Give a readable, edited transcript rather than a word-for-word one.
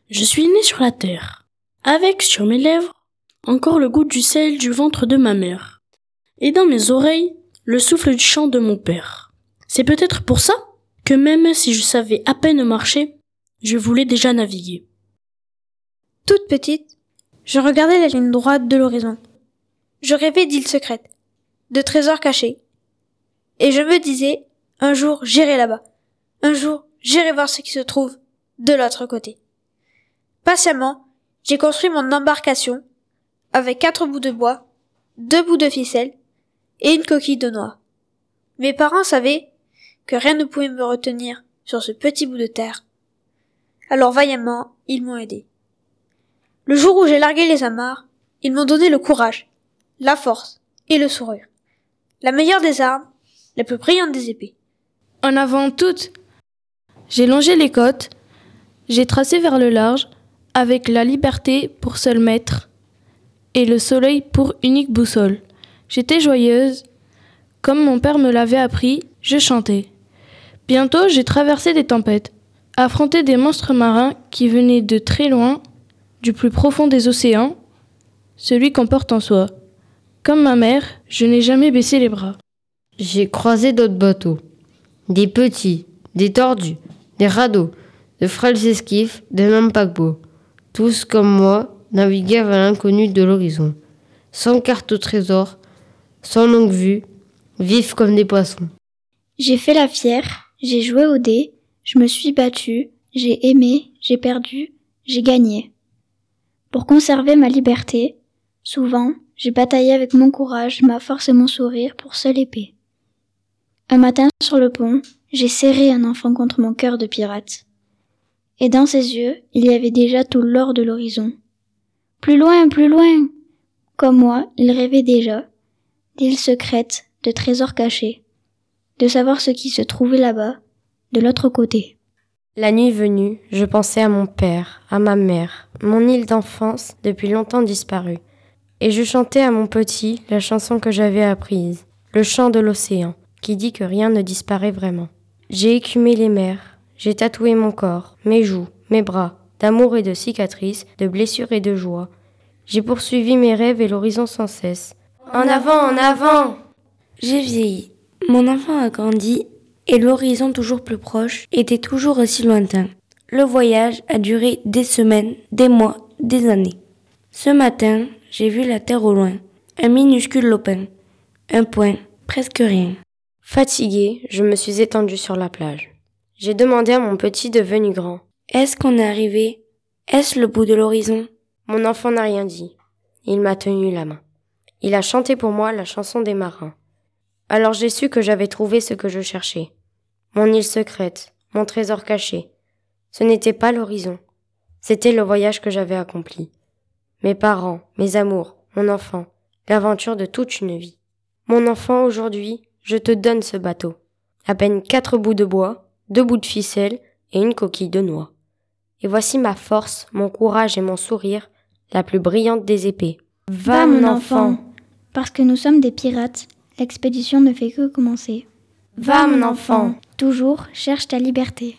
Je suis né sur la terre, avec sur mes lèvres encore le goût du sel du ventre de ma mère, et dans mes oreilles le souffle du chant de mon père. C'est peut-être pour ça que même si je savais à peine marcher, je voulais déjà naviguer. Toute petite, je regardais la ligne droite de l'horizon. Je rêvais d'îles secrètes, de trésors cachés. Et je me disais, un jour j'irai là-bas. Un jour j'irai voir ce qui se trouve de l'autre côté. Patiemment, j'ai construit mon embarcation avec 4 bouts de bois, 2 bouts de ficelle et une coquille de noix. Mes parents savaient que rien ne pouvait me retenir sur ce petit bout de terre. Alors vaillamment, ils m'ont aidé. Le jour où j'ai largué les amarres, ils m'ont donné le courage, la force et le sourire. La meilleure des armes, la plus brillante des épées. En avant toutes, j'ai longé les côtes, j'ai tracé vers le large, avec la liberté pour seul maître et le soleil pour unique boussole. J'étais joyeuse, comme mon père me l'avait appris, je chantais. Bientôt, j'ai traversé des tempêtes, affronté des monstres marins qui venaient de très loin, du plus profond des océans, celui qu'on porte en soi. Comme ma mère, je n'ai jamais baissé les bras. J'ai croisé d'autres bateaux, des petits, des tordus, des radeaux, de frêles esquifs, de mêmes paquebots. Tous, comme moi, naviguaient vers l'inconnu de l'horizon, sans carte au trésor, sans longue vue, vifs comme des poissons. J'ai fait la fière, j'ai joué au dé, je me suis battue, j'ai aimé, j'ai perdu, j'ai gagné. Pour conserver ma liberté, souvent, j'ai bataillé avec mon courage, ma force et mon sourire pour seule épée. Un matin, sur le pont, j'ai serré un enfant contre mon cœur de pirate. Et dans ses yeux, il y avait déjà tout l'or de l'horizon. Plus loin, plus loin! Comme moi, il rêvait déjà d'îles secrètes, de trésors cachés, de savoir ce qui se trouvait là-bas, de l'autre côté. La nuit venue, je pensais à mon père, à ma mère, mon île d'enfance depuis longtemps disparue. Et je chantais à mon petit la chanson que j'avais apprise, le chant de l'océan, qui dit que rien ne disparaît vraiment. J'ai écumé les mers, j'ai tatoué mon corps, mes joues, mes bras, d'amour et de cicatrices, de blessures et de joie. J'ai poursuivi mes rêves et l'horizon sans cesse. En avant, en avant! J'ai vieilli, mon enfant a grandi et l'horizon toujours plus proche était toujours aussi lointain. Le voyage a duré des semaines, des mois, des années. Ce matin, j'ai vu la terre au loin, un minuscule lopin, un point, presque rien. Fatiguée, je me suis étendue sur la plage. J'ai demandé à mon petit devenu grand. Est-ce qu'on est arrivé? Est-ce le bout de l'horizon? Mon enfant n'a rien dit. Il m'a tenu la main. Il a chanté pour moi la chanson des marins. Alors j'ai su que j'avais trouvé ce que je cherchais. Mon île secrète, mon trésor caché. Ce n'était pas l'horizon. C'était le voyage que j'avais accompli. Mes parents, mes amours, mon enfant, l'aventure de toute une vie. Mon enfant, aujourd'hui, je te donne ce bateau. À peine 4 bouts de bois, 2 bouts de ficelle et une coquille de noix. Et voici ma force, mon courage et mon sourire, la plus brillante des épées. Va mon enfant! Parce que nous sommes des pirates, l'expédition ne fait que commencer. Va mon enfant! Toujours cherche ta liberté.